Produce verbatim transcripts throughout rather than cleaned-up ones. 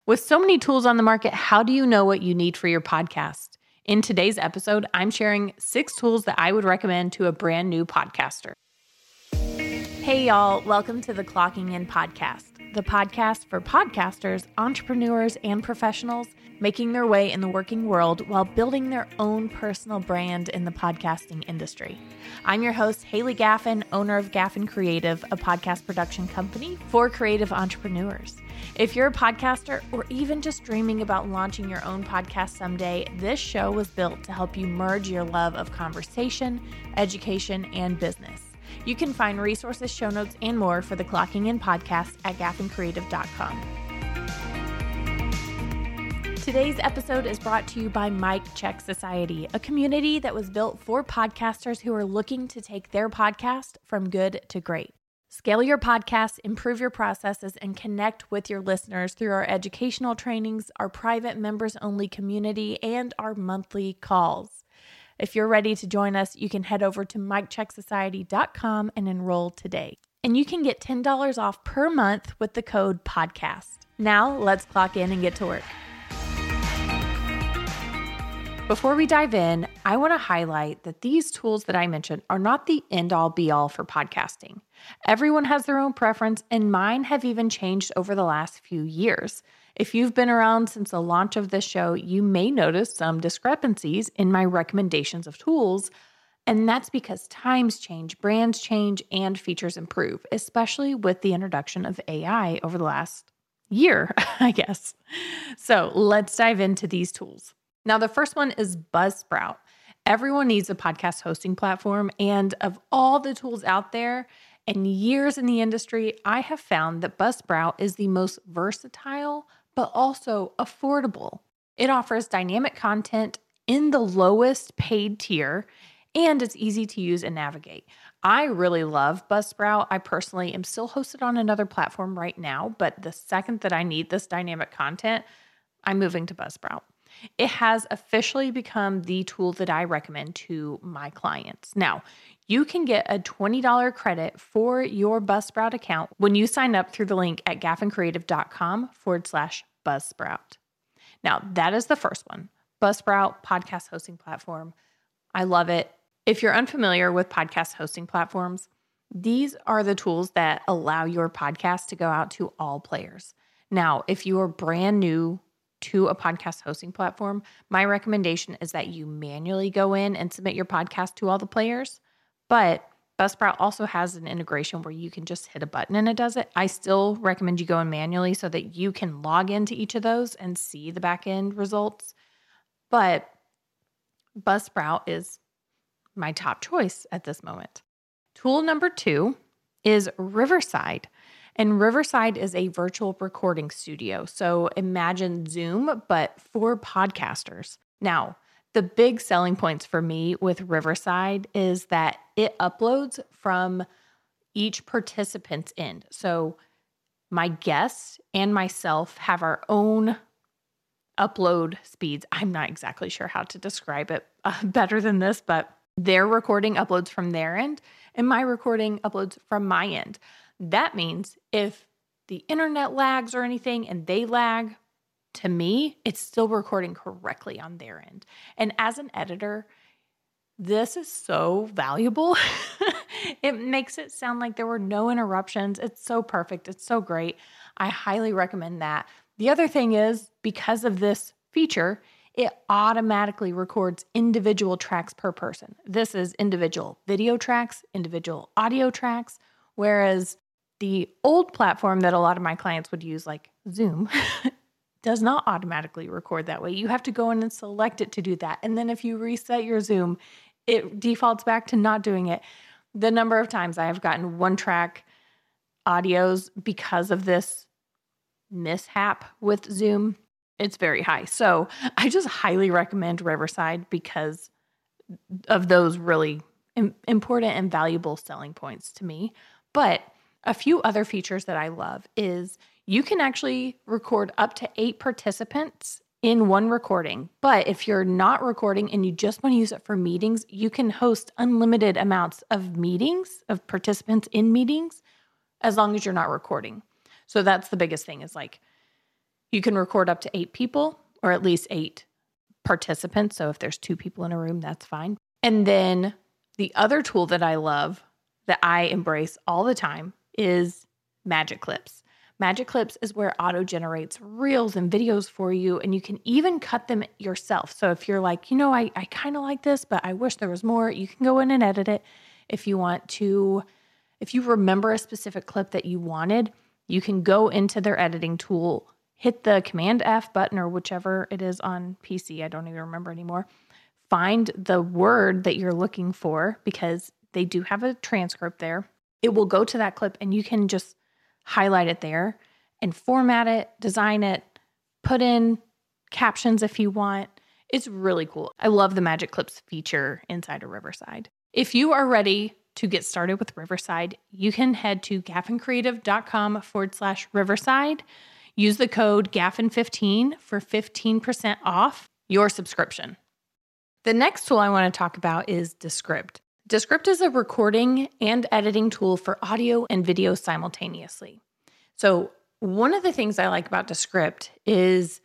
With so many tools on the market, how do you know what you need for your podcast? In today's episode, I'm sharing six tools that I would recommend to a brand new podcaster. Hey y'all, welcome to the Clocking In Podcast, the podcast for podcasters, entrepreneurs, and professionals making their way in the working world while building their own personal brand in the podcasting industry. I'm your host, Haley Gaffin, owner of Gaffin Creative, a podcast production company for creative entrepreneurs. If you're a podcaster or even just dreaming about launching your own podcast someday, this show was built to help you merge your love of conversation, education, and business. You can find resources, show notes, and more for the Clocking In Podcast at gaffin creative dot com. Today's episode is brought to you by Mic Check Society, a community that was built for podcasters who are looking to take their podcast from good to great. Scale your podcast, improve your processes, and connect with your listeners through our educational trainings, our private members-only community, and our monthly calls. If you're ready to join us, you can head over to mic check society dot com and enroll today. And you can get ten dollars off per month with the code PODCAST. Now, let's clock in and get to work. Before we dive in, I want to highlight that these tools that I mentioned are not the end-all be-all for podcasting. Everyone has their own preference, and mine have even changed over the last few years. If you've been around since the launch of this show, you may notice some discrepancies in my recommendations of tools, and that's because times change, brands change, and features improve, especially with the introduction of A I over the last year, I guess. So let's dive into these tools. Now, the first one is Buzzsprout. Everyone needs a podcast hosting platform, and of all the tools out there and years in the industry, I have found that Buzzsprout is the most versatile, but also affordable. It offers dynamic content in the lowest paid tier, and it's easy to use and navigate. I really love Buzzsprout. I personally am still hosted on another platform right now, but the second that I need this dynamic content, I'm moving to Buzzsprout. It has officially become the tool that I recommend to my clients. Now, you can get a twenty dollars credit for your Buzzsprout account when you sign up through the link at gaffin creative dot com forward slash Buzzsprout. Now, that is the first one, Buzzsprout podcast hosting platform. I love it. If you're unfamiliar with podcast hosting platforms, these are the tools that allow your podcast to go out to all players. Now, if you are brand new to a podcast hosting platform, my recommendation is that you manually go in and submit your podcast to all the players. But Buzzsprout also has an integration where you can just hit a button and it does it. I still recommend you go in manually so that you can log into each of those and see the back end results. But Buzzsprout is my top choice at this moment. Tool number two is Riverside. And Riverside is a virtual recording studio. So imagine Zoom, but for podcasters. Now, the big selling points for me with Riverside is that it uploads from each participant's end. So my guests and myself have our own upload speeds. I'm not exactly sure how to describe it uh, better than this, but their recording uploads from their end and my recording uploads from my end. That means if the internet lags or anything and they lag, to me, it's still recording correctly on their end. And as an editor, this is so valuable. It makes it sound like there were no interruptions. It's so perfect. It's so great. I highly recommend that. The other thing is, because of this feature, it automatically records individual tracks per person. This is individual video tracks, individual audio tracks, whereas the old platform that a lot of my clients would use, like Zoom, does not automatically record that way. You have to go in and select it to do that. And then if you reset your Zoom, it defaults back to not doing it. The number of times I have gotten one track audios because of this mishap with Zoom, it's very high. So I just highly recommend Riverside because of those really im- important and valuable selling points to me. But a few other features that I love is you can actually record up to eight participants in one recording. But if you're not recording and you just want to use it for meetings, you can host unlimited amounts of meetings, of participants in meetings, as long as you're not recording. So that's the biggest thing is like, You can record up to eight people or at least eight participants. So if there's two people in a room, that's fine. And then the other tool that I love that I embrace all the time is Magic Clips. Magic Clips is where auto generates reels and videos for you, and you can even cut them yourself. So if you're like, you know, I, I kind of like this, but I wish there was more, you can go in and edit it. If you want to, if you remember a specific clip that you wanted, you can go into their editing tool, hit the Command F button or whichever it is on P C. I don't even remember anymore. Find the word that you're looking for because they do have a transcript there. It will go to that clip and you can just highlight it there and format it, design it, put in captions if you want. It's really cool. I love the Magic Clips feature inside of Riverside. If you are ready to get started with Riverside, you can head to gaffincreative.com forward slash Riverside. Use the code gaffin fifteen for fifteen percent off your subscription. The next tool I want to talk about is Descript. Descript is a recording and editing tool for audio and video simultaneously. So one of the things I like about Descript is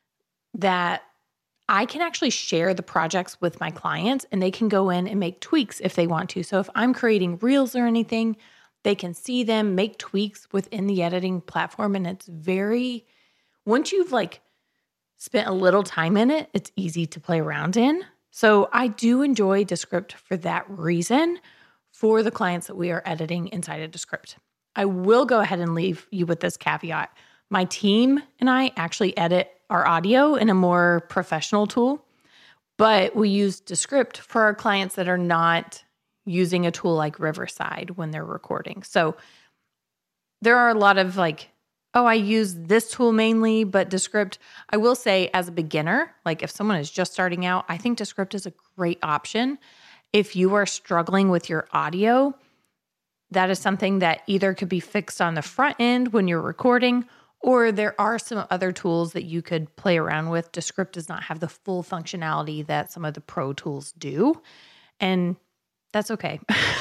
that I can actually share the projects with my clients and they can go in and make tweaks if they want to. So if I'm creating reels or anything, they can see them, make tweaks within the editing platform. And it's very, once you've like spent a little time in it, it's easy to play around in. So I do enjoy Descript for that reason for the clients that we are editing inside of Descript. I will go ahead and leave you with this caveat. My team and I actually edit our audio in a more professional tool, but we use Descript for our clients that are not using a tool like Riverside when they're recording. So there are a lot of like, oh, I use this tool mainly, but Descript, I will say as a beginner, like if someone is just starting out, I think Descript is a great option. If you are struggling with your audio, that is something that either could be fixed on the front end when you're recording, or there are some other tools that you could play around with. Descript does not have the full functionality that some of the pro tools do, and that's okay.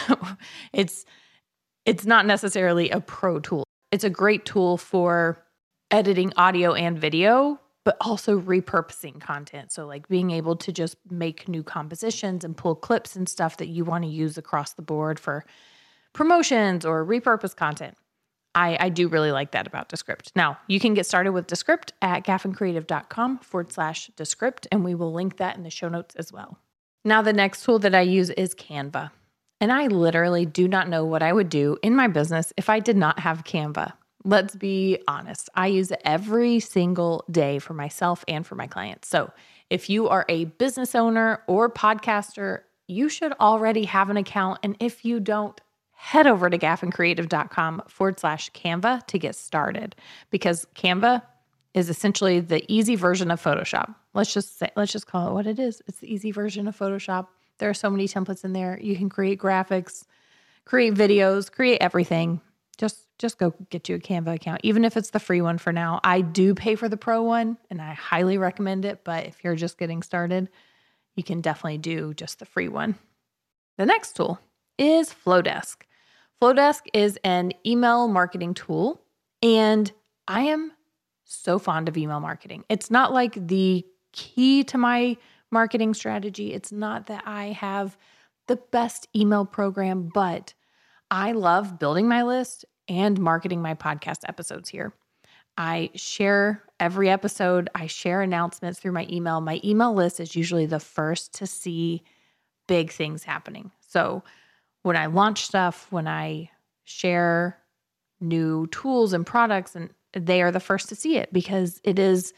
it's it's not necessarily a pro tool. It's a great tool for editing audio and video, but also repurposing content. So like being able to just make new compositions and pull clips and stuff that you want to use across the board for promotions or repurpose content. I, I do really like that about Descript. Now, you can get started with Descript at gaffincreative.com forward slash Descript, and we will link that in the show notes as well. Now, the next tool that I use is Canva. And I literally do not know what I would do in my business if I did not have Canva. Let's be honest. I use it every single day for myself and for my clients. So if you are a business owner or podcaster, you should already have an account. And if you don't, head over to gaffincreative.com forward slash Canva to get started, because Canva is essentially the easy version of Photoshop. Let's just say, let's just call it what it is. It's the easy version of Photoshop. There are so many templates in there. You can create graphics, create videos, create everything. Just, just go get you a Canva account, even if it's the free one for now. I do pay for the pro one and I highly recommend it. But if you're just getting started, you can definitely do just the free one. The next tool is Flowdesk. Flowdesk is an email marketing tool, and I am so fond of email marketing. It's not like the key to my marketing strategy. It's not that I have the best email program, but I love building my list and marketing my podcast episodes here. I share every episode. I share announcements through my email. My email list is usually the first to see big things happening. So when I launch stuff, when I share new tools and products, and they are the first to see it because it is,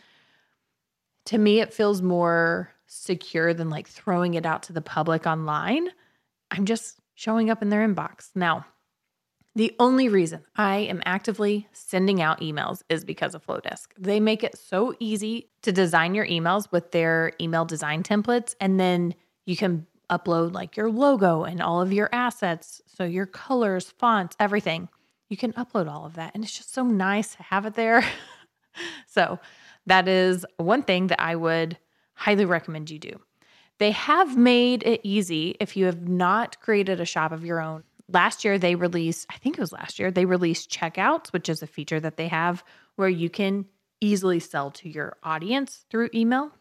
to me, it feels more secure than like throwing it out to the public online. I'm just showing up in their inbox. Now, the only reason I am actively sending out emails is because of Flowdesk. They make it so easy to design your emails with their email design templates, and then you can upload like your logo and all of your assets. So your colors, fonts, everything. You can upload all of that. And it's just so nice to have it there. So that is one thing that I would highly recommend you do. They have made it easy if you have not created a shop of your own. Last year they released, I think it was last year, they released checkouts, which is a feature that they have where you can easily sell to your audience through email.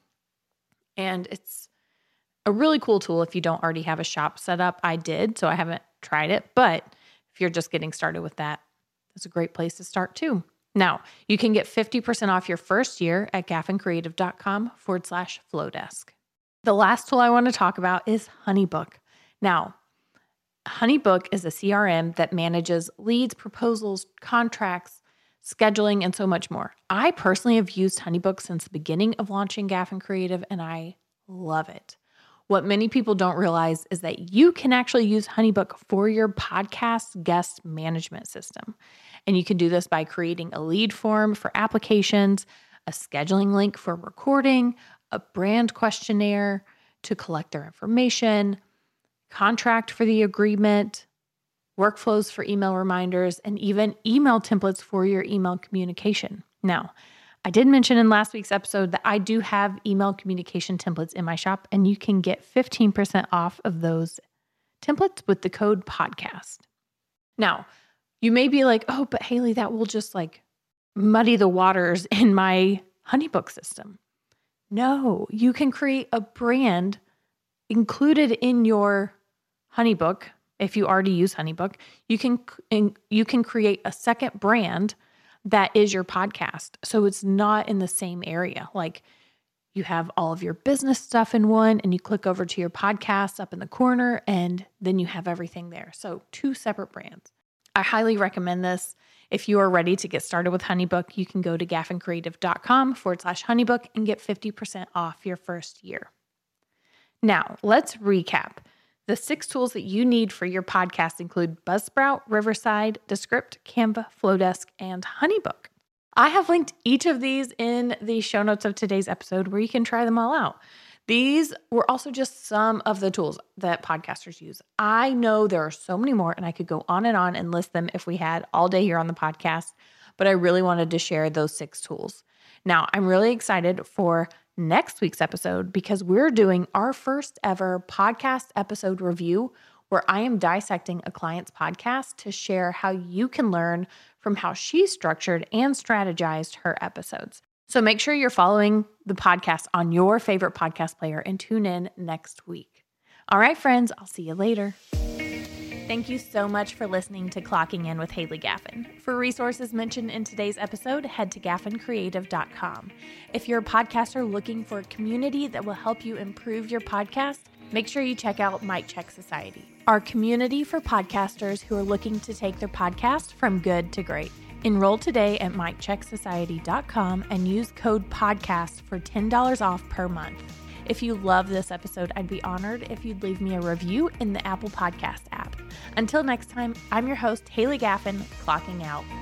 And it's a really cool tool if you don't already have a shop set up. I did, so I haven't tried it. But if you're just getting started with that, it's a great place to start too. Now, you can get fifty percent off your first year at gaffincreative.com forward slash Flowdesk. The last tool I want to talk about is HoneyBook. Now, HoneyBook is a C R M that manages leads, proposals, contracts, scheduling, and so much more. I personally have used HoneyBook since the beginning of launching Gaffin Creative, and I love it. What many people don't realize is that you can actually use HoneyBook for your podcast guest management system. And you can do this by creating a lead form for applications, a scheduling link for recording, a brand questionnaire to collect their information, contract for the agreement, workflows for email reminders, and even email templates for your email communication. Now, I did mention in last week's episode that I do have email communication templates in my shop, and you can get fifteen percent off of those templates with the code podcast. Now, you may be like, oh, but Haley, that will just like muddy the waters in my HoneyBook system. No, you can create a brand included in your HoneyBook. If you already use HoneyBook, you can you can create a second brand that is your podcast. So it's not in the same area. Like you have all of your business stuff in one and you click over to your podcast up in the corner and then you have everything there. So two separate brands. I highly recommend this. If you are ready to get started with HoneyBook, you can go to gaffincreative.com forward slash HoneyBook and get fifty percent off your first year. Now, let's recap. The six tools that you need for your podcast include Buzzsprout, Riverside, Descript, Canva, Flowdesk, and HoneyBook. I have linked each of these in the show notes of today's episode where you can try them all out. These were also just some of the tools that podcasters use. I know there are so many more, and I could go on and on and list them if we had all day here on the podcast, but I really wanted to share those six tools. Now, I'm really excited for next week's episode because we're doing our first ever podcast episode review where I am dissecting a client's podcast to share how you can learn from how she structured and strategized her episodes. So make sure you're following the podcast on your favorite podcast player and tune in next week. All right, friends, I'll see you later. Thank you so much for listening to Clocking In with Haley Gaffin. For resources mentioned in today's episode, head to gaffin creative dot com. If you're a podcaster looking for a community that will help you improve your podcast, make sure you check out Mic Check Society, our community for podcasters who are looking to take their podcast from good to great. Enroll today at mic check society dot com and use code PODCAST for ten dollars off per month. If you love this episode, I'd be honored if you'd leave me a review in the Apple Podcast app. Until next time, I'm your host, Haley Gaffin, clocking out.